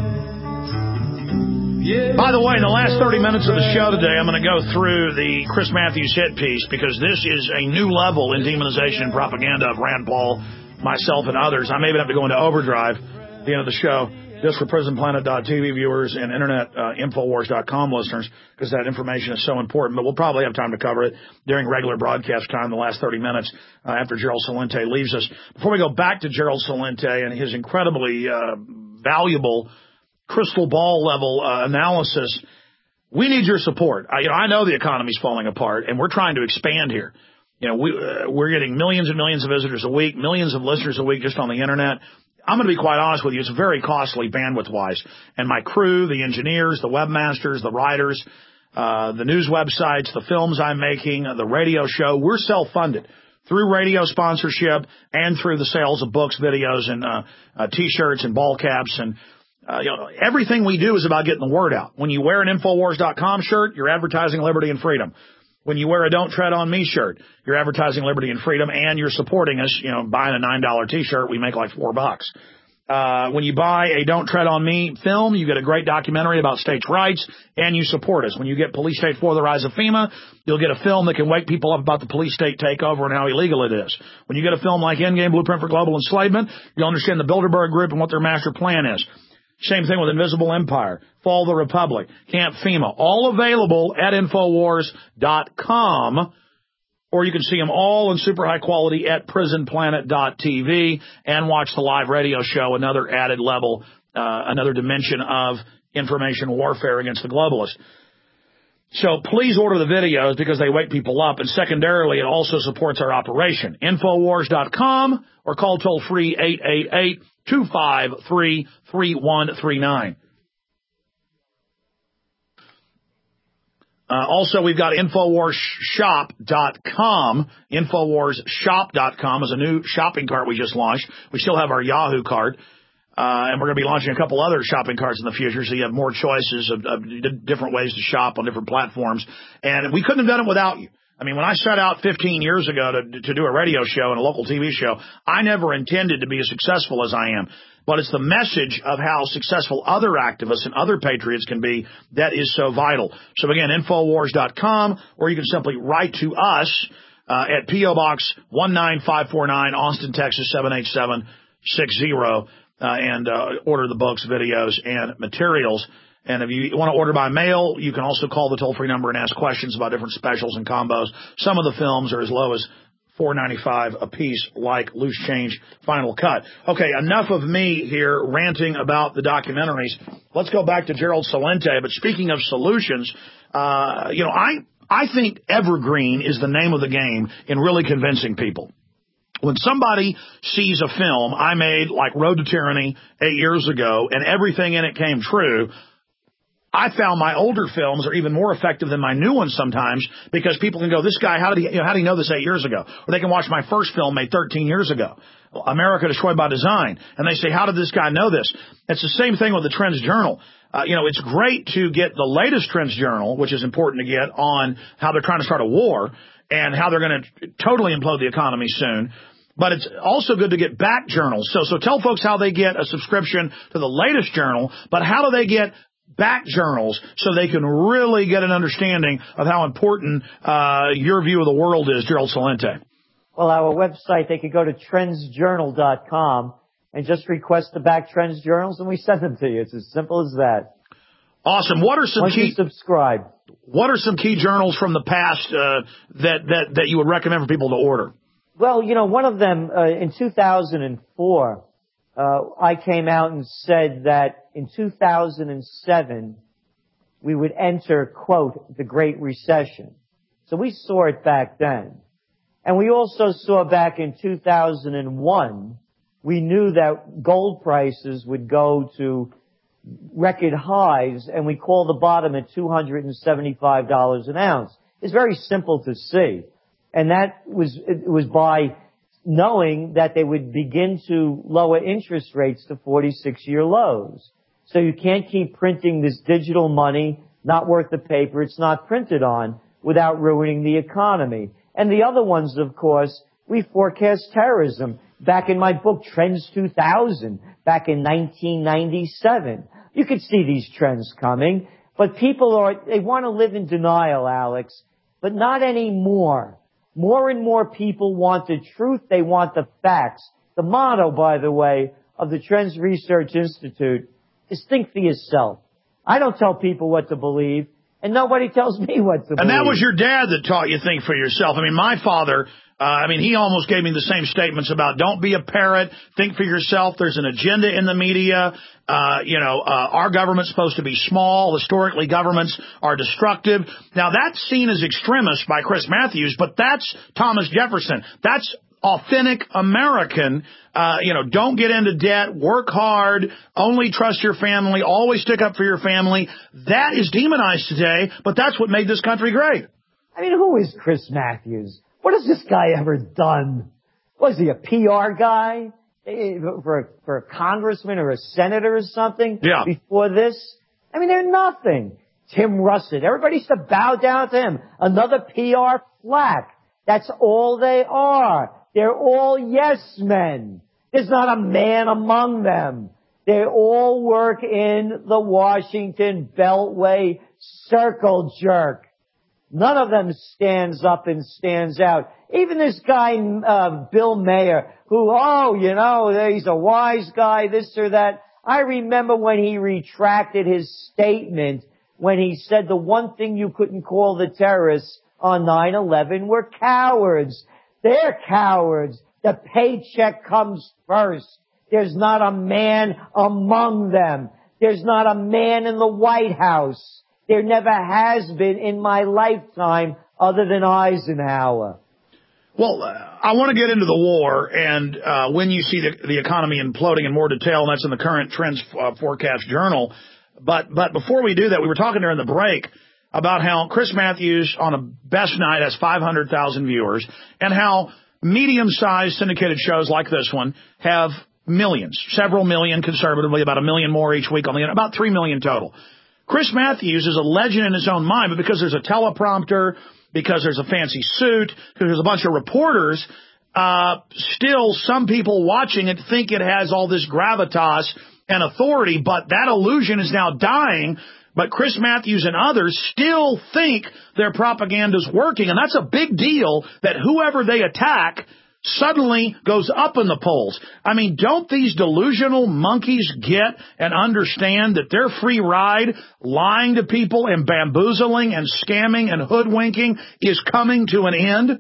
end. Yeah. By the way, in the last thirty minutes of the show today, I'm going to go through the Chris Matthews hit piece because this is a new level in demonization and propaganda of Rand Paul, myself, and others. I may even have to go into overdrive at the end of the show just for Prison Planet dot T V viewers and Internet uh, Infowars dot com listeners because that information is so important. But we'll probably have time to cover it during regular broadcast time, the last thirty minutes uh, after Gerald Celente leaves us. Before we go back to Gerald Celente and his incredibly uh, valuable crystal ball level uh, analysis, we need your support. I, you know, I know the economy's falling apart, and we're trying to expand here. You know, we, uh, we're getting millions and millions of visitors a week, millions of listeners a week just on the Internet. I'm going to be quite honest with you. It's very costly bandwidth-wise. And my crew, the engineers, the webmasters, the writers, uh, the news websites, the films I'm making, the radio show, we're self-funded through radio sponsorship and through the sales of books, videos, and uh, uh, T-shirts and ball caps. And uh, you know, everything we do is about getting the word out. When you wear an Infowars dot com shirt, you're advertising liberty and freedom. When you wear a Don't Tread on Me shirt, you're advertising liberty and freedom, and you're supporting us, you know, buying a nine dollar T-shirt, we make like four bucks. Uh, when you buy a Don't Tread on Me film, you get a great documentary about states' rights, and you support us. When you get Police State four, The Rise of FEMA, you'll get a film that can wake people up about the police state takeover and how illegal it is. When you get a film like Endgame, Blueprint for Global Enslavement, you'll understand the Bilderberg Group and what their master plan is. Same thing with Invisible Empire, Fall of the Republic, Camp FEMA, all available at Infowars dot com. or you can see them all in super high quality at prison planet dot t v and watch the live radio show, another added level, uh, another dimension of information warfare against the globalists. So please order the videos because they wake people up. And secondarily, it also supports our operation. Infowars dot com or call toll free eight eight eight, two five three, three one three nine. Uh, also, we've got infowars shop dot com. infowars shop dot com is a new shopping cart we just launched. We still have our Yahoo cart. Uh, and we're going to be launching a couple other shopping carts in the future, so you have more choices of, of different ways to shop on different platforms. And we couldn't have done it without you. I mean, when I set out fifteen years ago to, to do a radio show and a local T V show, I never intended to be as successful as I am. But it's the message of how successful other activists and other patriots can be that is so vital. So again, infowars dot com, or you can simply write to us uh, at P O Box one nine five four nine, Austin, Texas seven eight seven six zero. Uh, and uh, order the books, videos, and materials. And if you want to order by mail, you can also call the toll-free number and ask questions about different specials and combos. Some of the films are as low as four ninety-five a piece, like Loose Change Final Cut. Okay, enough of me here ranting about the documentaries. Let's go back to Gerald Celente. But speaking of solutions, uh, you know, I, I think evergreen is the name of the game in really convincing people. When somebody sees a film I made like Road to Tyranny eight years ago and everything in it came true, I found my older films are even more effective than my new ones sometimes because people can go, this guy, how did he, you know, how did he know this eight years ago? Or they can watch my first film made thirteen years ago, America Destroyed by Design, and they say, how did this guy know this? It's the same thing with the Trends Journal. Uh, you know, it's great to get the latest Trends Journal, which is important to get, on how they're trying to start a war and how they're going to totally implode the economy soon. But it's also good to get back journals. So, so tell folks how they get a subscription to the latest journal, but how do they get back journals so they can really get an understanding of how important uh, your view of the world is, Gerald Celente? Well, our website, they could go to trends journal dot com and just request the back Trends journals, and we send them to you. It's as simple as that. Awesome. What are some Once key you subscribe? What are some key journals from the past uh, that that that you would recommend for people to order? Well, you know, one of them uh, in two thousand four, uh, I came out and said that in two thousand seven we would enter, quote, the Great Recession. So we saw it back then. And we also saw back in two thousand one, we knew that gold prices would go to record highs, and we called the bottom at two hundred seventy-five dollars an ounce. It's very simple to see. And that was, it was by knowing that they would begin to lower interest rates to forty-six year lows. So you can't keep printing this digital money, not worth the paper it's not printed on, without ruining the economy. And the other ones, of course, we forecast terrorism. Back in my book, Trends two thousand, back in nineteen ninety-seven. You could see these trends coming, but people are, they want to live in denial, Alex, but not anymore. More and more people want the truth. They want the facts. The motto, by the way, of the Trends Research Institute is think for yourself. I don't tell people what to believe, and nobody tells me what to believe. And that was your dad that taught you think for yourself. I mean, my father, uh, I mean, he almost gave me the same statements about don't be a parrot, think for yourself. There's an agenda in the media. Uh, you know, uh, our government's supposed to be small. Historically, governments are destructive. Now, that's seen as extremist by Chris Matthews, but that's Thomas Jefferson. That's authentic American. Uh, you know, don't get into debt, work hard, only trust your family, always stick up for your family. That is demonized today, but that's what made this country great. I mean, who is Chris Matthews? What has this guy ever done? Was he a P R guy for a, for a congressman or a senator or something? Yeah. Before this? I mean, they're nothing. Tim Russert, everybody used to bow down to him. Another P R flack. That's all they are. They're all yes men. There's not a man among them. They all work in the Washington Beltway circle jerk. None of them stands up and stands out. Even this guy, uh, Bill Mayer, who, oh, you know, he's a wise guy, this or that. I remember when he retracted his statement when he said the one thing you couldn't call the terrorists on nine eleven were cowards. They're cowards. The paycheck comes first. There's not a man among them. There's not a man in the White House. There never has been in my lifetime other than Eisenhower. Well, uh, I want to get into the war and uh, when you see the, the economy imploding in more detail, and that's in the current Trends uh, Forecast Journal. But but before we do that, we were talking during the break about how Chris Matthews on a best night has five hundred thousand viewers, and how medium-sized syndicated shows like this one have millions, several million conservatively, about a million more each week on the about three million total. Chris Matthews is a legend in his own mind, but because there's a teleprompter, because there's a fancy suit, because there's a bunch of reporters, uh, still some people watching it think it has all this gravitas and authority, but that illusion is now dying. But Chris Matthews and others still think their propaganda's working, and that's a big deal that whoever they attack suddenly goes up in the polls. I mean, don't these delusional monkeys get and understand that their free ride, lying to people and bamboozling and scamming and hoodwinking is coming to an end?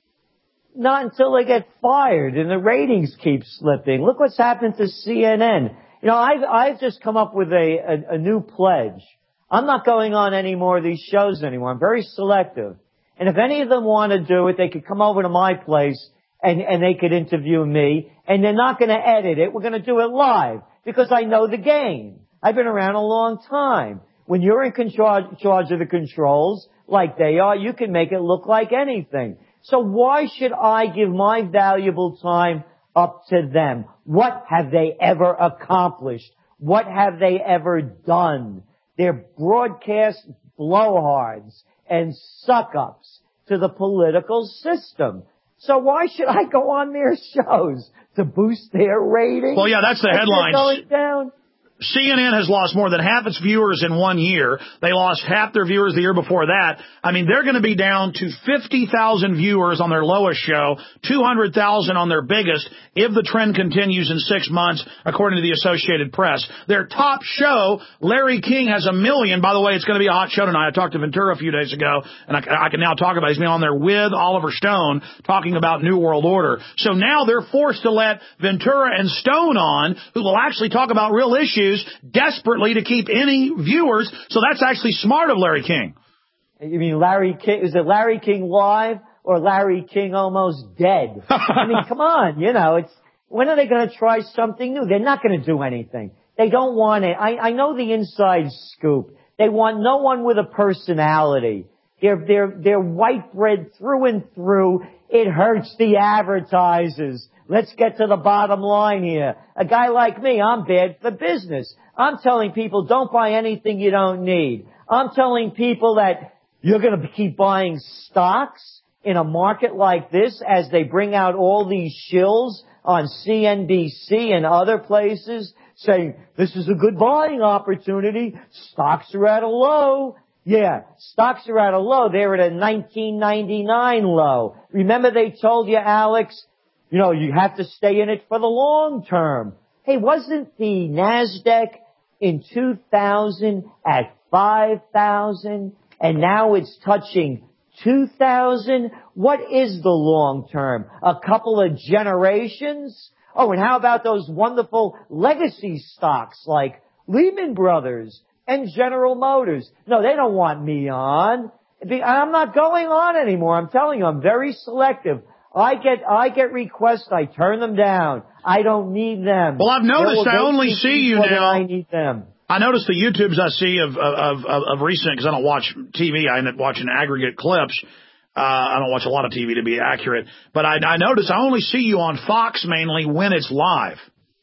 Not until they get fired and the ratings keep slipping. Look what's happened to C N N. You know, I've, I've just come up with a, a, a new pledge. I'm not going on any more of these shows anymore. I'm very selective. And if any of them want to do it, they could come over to my place and, and they could interview me. And they're not going to edit it. We're going to do it live because I know the game. I've been around a long time. When you're in control, charge of the controls, like they are, you can make it look like anything. So why should I give my valuable time up to them? What have they ever accomplished? What have they ever done? They're broadcast blowhards and suck-ups to the political system. So why should I go on their shows? To boost their ratings? Well, yeah, that's the headline. Going down? C N N has lost more than half its viewers in one year. They lost half their viewers the year before that. I mean, they're going to be down to fifty thousand viewers on their lowest show, two hundred thousand on their biggest, if the trend continues in six months, according to the Associated Press. Their top show, Larry King, has a million. By the way, it's going to be a hot show tonight. I talked to Ventura a few days ago, and I, I can now talk about it. He's been on there with Oliver Stone talking about New World Order. So now they're forced to let Ventura and Stone on, who will actually talk about real issues, desperately to keep any viewers. So that's actually smart of Larry King. You mean Larry King? Is it Larry King live or Larry King almost dead? I mean, come on, you know, it's, when are they going to try something new? They're not going to do anything. They don't want it. I, I know the inside scoop. They want no one with a personality. They're, they're, they're white bread through and through. It hurts the advertisers. Let's get to the bottom line here. A guy like me, I'm bad for business. I'm telling people don't buy anything you don't need. I'm telling people that you're going to keep buying stocks in a market like this as they bring out all these shills on C N B C and other places saying this is a good buying opportunity. Stocks are at a low. Yeah, stocks are at a low. They're at a nineteen ninety-nine low. Remember they told you, Alex, you know, you have to stay in it for the long term. Hey, wasn't the NASDAQ in two thousand at five thousand and now it's touching two thousand? What is the long term? A couple of generations? Oh, and how about those wonderful legacy stocks like Lehman Brothers and General Motors? No, they don't want me on. I'm not going on anymore. I'm telling you, I'm very selective. I get, I get requests, I turn them down. I don't need them. Well, I've noticed I only see you now. I need them. I noticed the YouTubes I see of, of, of, of recent, because I don't watch T V, I end up watching aggregate clips. Uh, I don't watch a lot of T V to be accurate. But I, I notice I only see you on Fox mainly when it's live.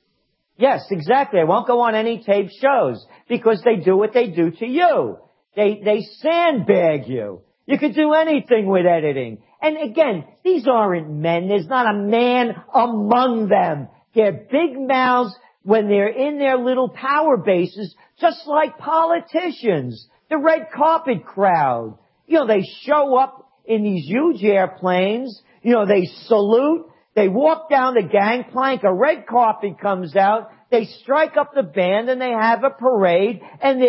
Yes, exactly. I won't go on any tape shows because they do what they do to you. They, they sandbag you. You could do anything with editing. And again, these aren't men. There's not a man among them. They're big mouths when they're in their little power bases, just like politicians. The red carpet crowd. You know, they show up in these huge airplanes. You know, they salute. They walk down the gangplank. A red carpet comes out. They strike up the band and they have a parade. And they're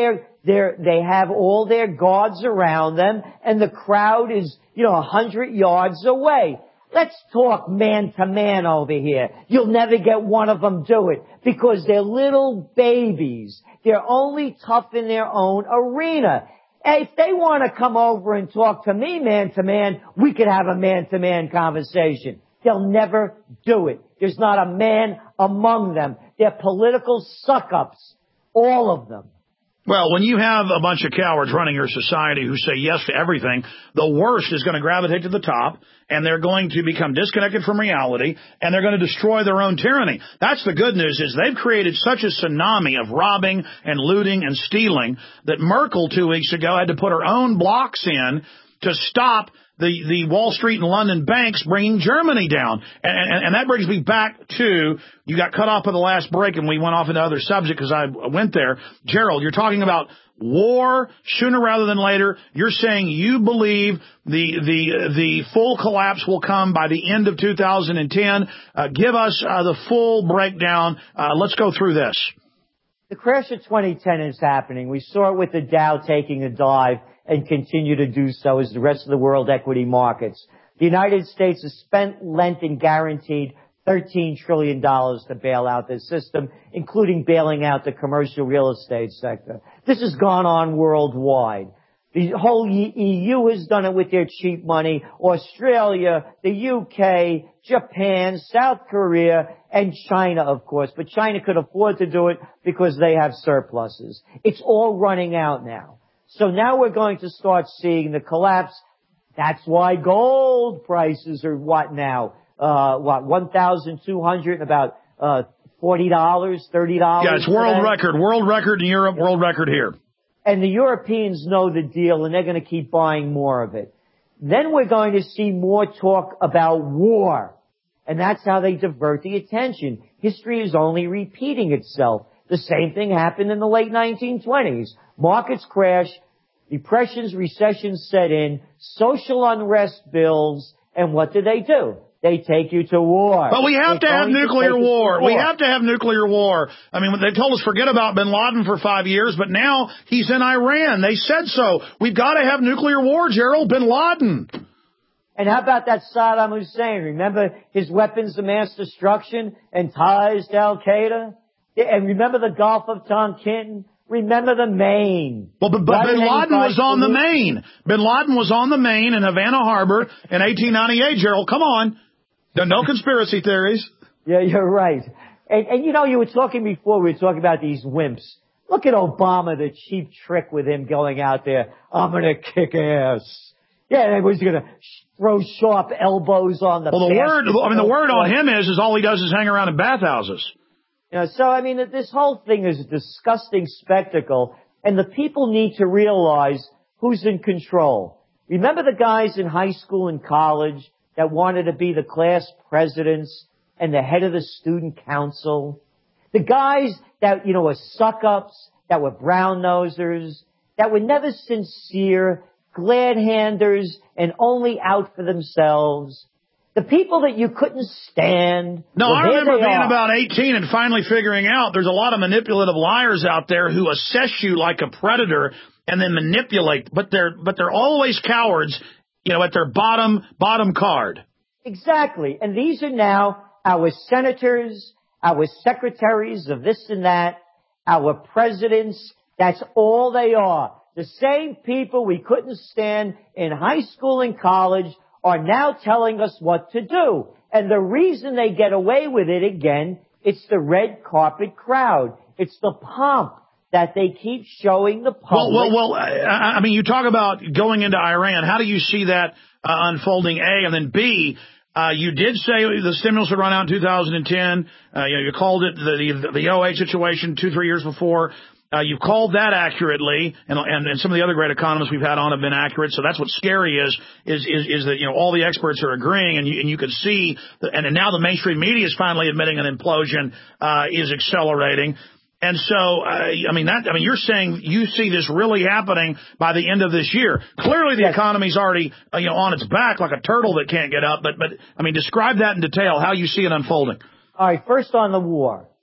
They're, they have all their guards around them, and the crowd is, you know, a hundred yards away. Let's talk man to man over here. You'll never get one of them do it because they're little babies. They're only tough in their own arena. If they want to come over and talk to me man to man, we could have a man to man conversation. They'll never do it. There's not a man among them. They're political suck-ups. All of them. Well, when you have a bunch of cowards running your society who say yes to everything, the worst is going to gravitate to the top, and they're going to become disconnected from reality, and they're going to destroy their own tyranny. That's the good news, is they've created such a tsunami of robbing and looting and stealing that Merkel two weeks ago had to put her own blocks in to stop the, the Wall Street and London banks bringing Germany down. And, and, and that brings me back to, you got cut off at the last break and we went off into other subject because I went there. Gerald, you're talking about war sooner rather than later. You're saying you believe the, the, the full collapse will come by the end of two thousand ten. Uh, give us uh, the full breakdown. Uh, let's go through this. The crash of twenty ten is happening. We saw it with the Dow taking a dive and continue to do so as the rest of the world equity markets. The United States has spent, lent, and guaranteed thirteen trillion dollars to bail out this system, including bailing out the commercial real estate sector. This has gone on worldwide. The whole E U has done it with their cheap money. Australia, the U K, Japan, South Korea, and China, of course. But China could afford to do it because they have surpluses. It's all running out now. So now we're going to start seeing the collapse. That's why gold prices are what now? Uh, what, one thousand two hundred, about, uh, forty dollars, thirty dollars? Yeah, it's world today. record. World record in Europe, world record here. And the Europeans know the deal, and they're going to keep buying more of it. Then we're going to see more talk about war. And that's how they divert the attention. History is only repeating itself. The same thing happened in the late nineteen twenties. Markets crash, depressions, recessions set in, social unrest builds, and what do they do? They take you to war. But we have They're to have nuclear to war. war. We have to have nuclear war. I mean, they told us forget about bin Laden for five years, but now he's in Iran. They said so. We've got to have nuclear war, Gerald. Bin Laden. And how about that Saddam Hussein? Remember his weapons of mass destruction and ties to Al-Qaeda? And remember the Gulf of Tonkin? Remember the Maine. Well, but, but Bin Laden was on the Maine. Bin Laden was on the Maine in Havana Harbor in eighteen ninety-eight, Gerald. Come on. No conspiracy theories. Yeah, you're right. And, and you know, you were talking before, we were talking about these wimps. Look at Obama, the cheap trick with him going out there. I'm going to kick ass. Yeah, and he's going to throw sharp elbows on the Well, the word, I mean, the word on him is, is all he does is hang around in bathhouses. You know, so, I mean, this whole thing is a disgusting spectacle, and the people need to realize who's in control. Remember the guys in high school and college that wanted to be the class presidents and the head of the student council? The guys that, you know, were suck-ups, that were brown-nosers, that were never sincere, glad-handers, and only out for themselves. The people that you couldn't stand. No, well, I remember being are. about eighteen and finally figuring out there's a lot of manipulative liars out there who assess you like a predator and then manipulate, but they're, but they're always cowards, you know, at their bottom, bottom card. Exactly. And these are now our senators, our secretaries of this and that, our presidents. That's all they are. The same people we couldn't stand in high school and college are now telling us what to do. And the reason they get away with it again, it's the red carpet crowd. It's the pomp that they keep showing the public. Well, well, well I, I mean, you talk about going into Iran. How do you see that uh, unfolding, A? And then B, uh, you did say the stimulus would run out in two thousand ten. Uh, you know, you called it the, the, the oh eight situation two, three years before. Uh, you called that accurately, and, and, and some of the other great economists we've had on have been accurate. So that's what scary is, is, is, is that, you know, all the experts are agreeing, and you, and you could see, that, and, and now the mainstream media is finally admitting an implosion, uh, is accelerating. And so, uh, I mean, that, I mean, you're saying you see this really happening by the end of this year. Clearly the yes. economy's already, uh, you know, on its back like a turtle that can't get up. But, but, I mean, describe that in detail, how you see it unfolding. All right. First on the war.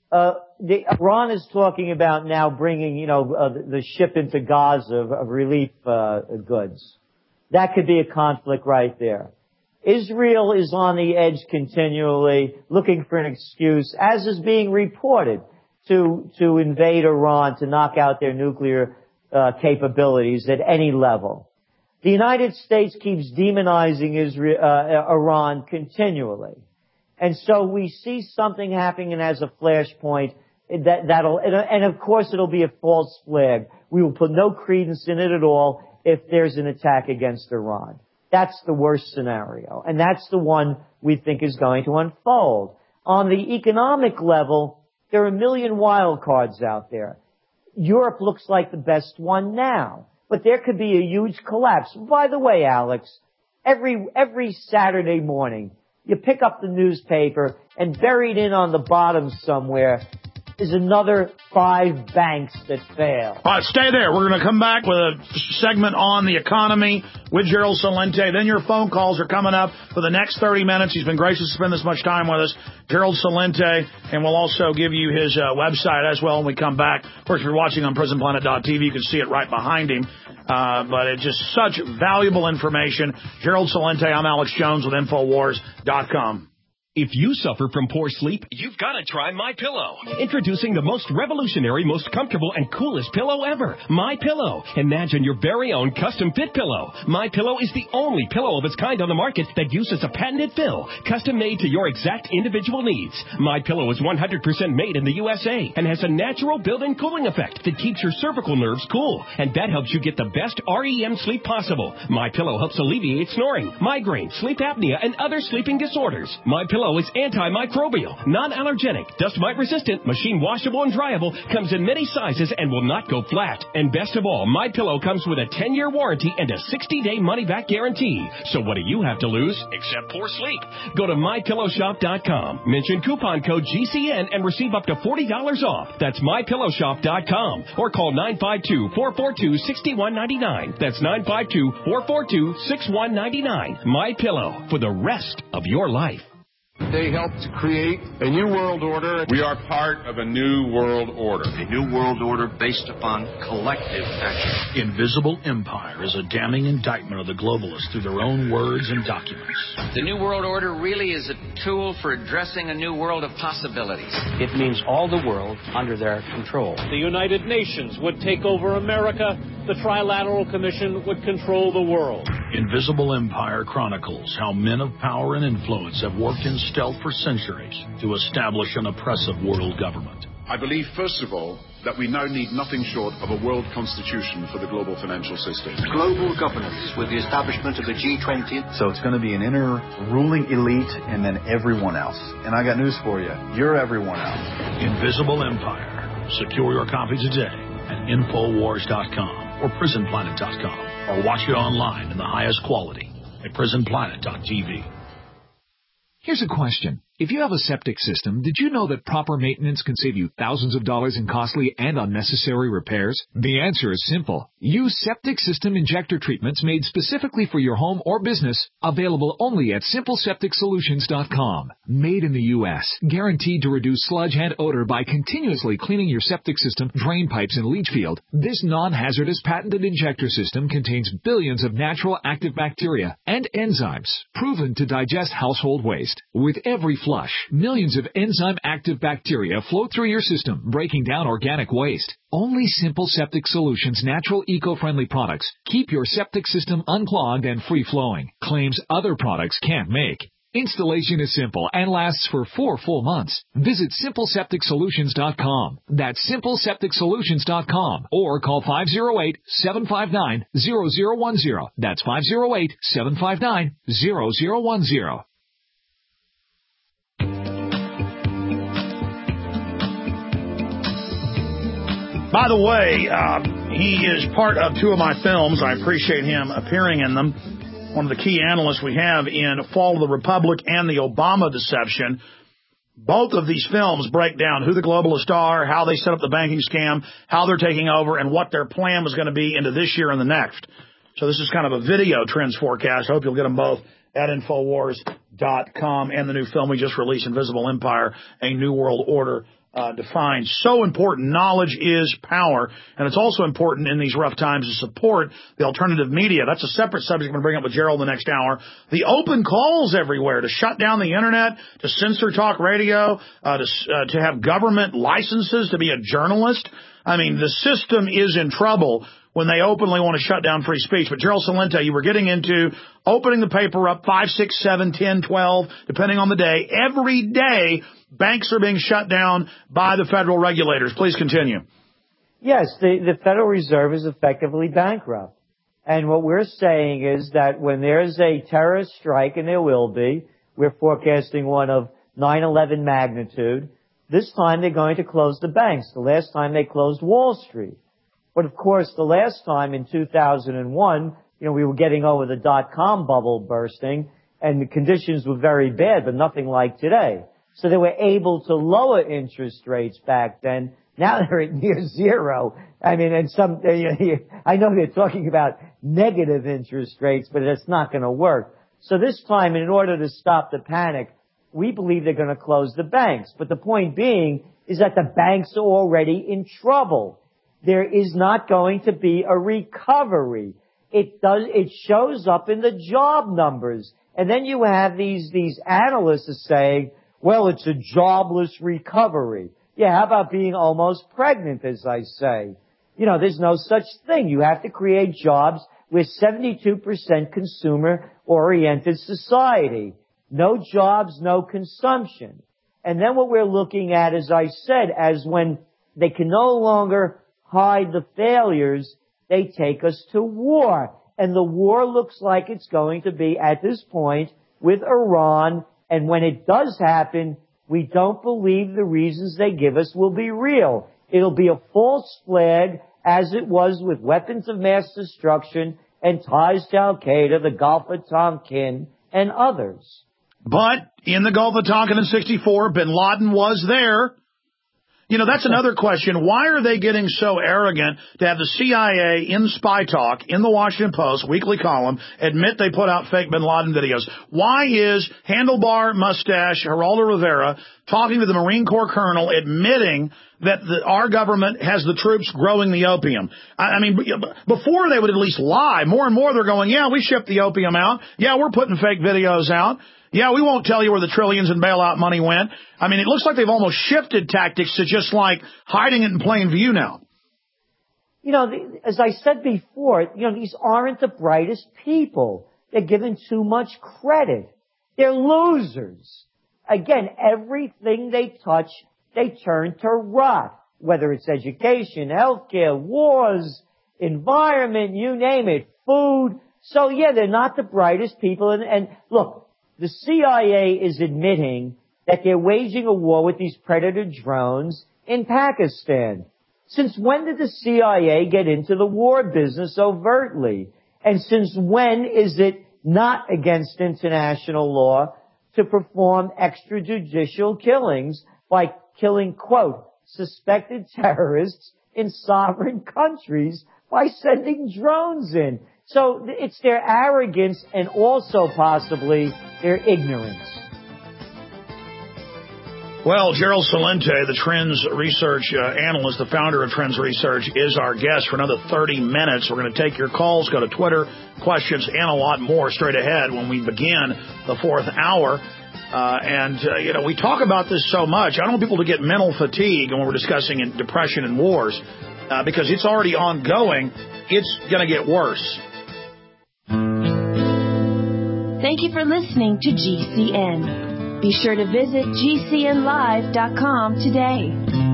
Uh, the, Iran is talking about now bringing, you know, uh, the, the ship into Gaza of, of relief uh, goods. That could be a conflict right there. Israel is on the edge continually, looking for an excuse, as is being reported, to to invade Iran, to knock out their nuclear uh, capabilities at any level. The United States keeps demonizing Israel, uh, Iran continually. And so we see something happening as a flashpoint that, that'll, and of course it'll be a false flag. We will put no credence in it at all if there's an attack against Iran. That's the worst scenario. And that's the one we think is going to unfold. On the economic level, there are a million wild cards out there. Europe looks like the best one now, but there could be a huge collapse. By the way, Alex, every, every Saturday morning, you pick up the newspaper, and buried in on the bottom somewhere is another five banks that fail. All right, stay there. We're going to come back with a segment on the economy with Gerald Celente. Then your phone calls are coming up for the next thirty minutes. He's been gracious to spend this much time with us, Gerald Celente, and we'll also give you his uh, website as well when we come back. Of course, if you're watching on prison planet dot t v, you can see it right behind him. Uh, but it's just such valuable information. Gerald Celente, I'm Alex Jones with Infowars dot com. If you suffer from poor sleep, you've got to try MyPillow. Introducing the most revolutionary, most comfortable, and coolest pillow ever, MyPillow. Imagine your very own custom-fit pillow. MyPillow is the only pillow of its kind on the market that uses a patented fill, custom-made to your exact individual needs. MyPillow is one hundred percent made in the U S A and has a natural built-in cooling effect that keeps your cervical nerves cool, and that helps you get the best R E M sleep possible. MyPillow helps alleviate snoring, migraine, sleep apnea, and other sleeping disorders. MyPillow is antimicrobial, non-allergenic, dust mite resistant, machine washable and dryable, comes in many sizes and will not go flat. And best of all, MyPillow comes with a ten-year warranty and a sixty-day money-back guarantee. So what do you have to lose except poor sleep? Go to my pillow shop dot com, mention coupon code G C N and receive up to forty dollars off. That's my pillow shop dot com or call nine five two, four four two, six one nine nine. That's nine five two, four four two, six one nine nine. MyPillow, for the rest of your life. They helped to create a new world order. We are part of a new world order. A new world order based upon collective action. Invisible Empire is a damning indictment of the globalists through their own words and documents. The new world order really is a tool for addressing a new world of possibilities. It means all the world under their control. The United Nations would take over America. The Trilateral Commission would control the world. Invisible Empire chronicles how men of power and influence have worked in stealth for centuries to establish an oppressive world government. I believe, first of all, that we now need nothing short of a world constitution for the global financial system. Global governance with the establishment of the G twenty. So it's going to be an inner ruling elite and then everyone else. And I got news for you. You're everyone else. Invisible Empire. Secure your copy today at Infowars dot com or Prison Planet dot com, or watch it online in the highest quality at Prison Planet dot t v. Here's a question. If you have a septic system, did you know that proper maintenance can save you thousands of dollars in costly and unnecessary repairs? The answer is simple. Use septic system injector treatments made specifically for your home or business, available only at Simple Septic Solutions dot com. Made in the U S, guaranteed to reduce sludge and odor by continuously cleaning your septic system, drain pipes, and leach field. This non-hazardous patented injector system contains billions of natural active bacteria and enzymes, proven to digest household waste. With every flush, millions of enzyme-active bacteria flow through your system, breaking down organic waste. Only Simple Septic Solutions' natural eco-friendly products keep your septic system unclogged and free-flowing, claims other products can't make. Installation is simple and lasts for four full months. Visit Simple Septic Solutions dot com. That's Simple Septic Solutions dot com or call five oh eight, seven five nine, zero zero one zero. That's five oh eight, seven five nine, zero zero one zero. By the way, uh, he is part of two of my films. I appreciate him appearing in them. One of the key analysts we have in Fall of the Republic and the Obama Deception. Both of these films break down who the globalists are, how they set up the banking scam, how they're taking over, and what their plan was going to be into this year and the next. So this is kind of a video trends forecast. I hope you'll get them both at Infowars dot com and the new film we just released, Invisible Empire, A New World Order, uh, defined. So important. Knowledge is power. And it's also important in these rough times to support the alternative media. That's a separate subject I'm going to bring up with Gerald the next hour. The open calls everywhere to shut down the internet, to censor talk radio, uh, to, uh, to have government licenses to be a journalist. I mean, the system is in trouble when they openly want to shut down free speech. But Gerald Celente, you were getting into opening the paper up five, six, seven, ten, twelve, depending on the day. Every day, banks are being shut down by the federal regulators. Please continue. Yes, the, the Federal Reserve is effectively bankrupt. And what we're saying is that when there's a terrorist strike, and there will be, we're forecasting one of nine eleven magnitude, this time they're going to close the banks. The last time they closed Wall Street. But of course, the last time in two thousand one, you know, we were getting over the dot-com bubble bursting, and the conditions were very bad, but nothing like today. So they were able to lower interest rates back then. Now they're at near zero. I mean, and some, I know they're talking about negative interest rates, but that's not going to work. So this time, in order to stop the panic, we believe they're going to close the banks. But the point being is that the banks are already in trouble. There is not going to be a recovery. It does, it shows up in the job numbers. And then you have these, these analysts saying, well, it's a jobless recovery. Yeah, how about being almost pregnant, as I say? You know, there's no such thing. You have to create jobs. We're seventy-two percent consumer-oriented society. No jobs, no consumption. And then what we're looking at, as I said, as when they can no longer hide the failures, they take us to war. And the war looks like it's going to be, at this point, with Iran. And when it does happen, we don't believe the reasons they give us will be real. It'll be a false flag, as it was with weapons of mass destruction and ties to Al-Qaeda, the Gulf of Tonkin, and others. But in the Gulf of Tonkin in sixty-four, bin Laden was there. You know, that's another question. Why are they getting so arrogant to have the C I A in Spy Talk, in the Washington Post weekly column, admit they put out fake bin Laden videos? Why is handlebar mustache Geraldo Rivera talking to the Marine Corps colonel admitting that the, our government has the troops growing the opium? I, I mean, before they would at least lie. More and more they're going, yeah, we shipped the opium out. Yeah, we're putting fake videos out. Yeah, we won't tell you where the trillions in bailout money went. I mean, it looks like they've almost shifted tactics to just like hiding it in plain view now. You know, the, as I said before, you know, these aren't the brightest people. They're given too much credit. They're losers. Again, everything they touch, they turn to rot. Whether it's education, healthcare, wars, environment, you name it, food. So yeah, they're not the brightest people. And, and look, the C I A is admitting that they're waging a war with these predator drones in Pakistan. Since when did the C I A get into the war business overtly? And since when is it not against international law to perform extrajudicial killings by killing, quote, suspected terrorists in sovereign countries by sending drones in? So it's their arrogance and also possibly their ignorance. Well, Gerald Celente, the Trends Research uh, analyst, the founder of Trends Research, is our guest for another thirty minutes. We're going to take your calls, go to Twitter, questions, and a lot more straight ahead when we begin the fourth hour. Uh, and, uh, you know, we talk about this so much. I don't want people to get mental fatigue when we're discussing depression and wars uh, because it's already ongoing. It's going to get worse. Thank you for listening to G C N. Be sure to visit G C N live dot com today.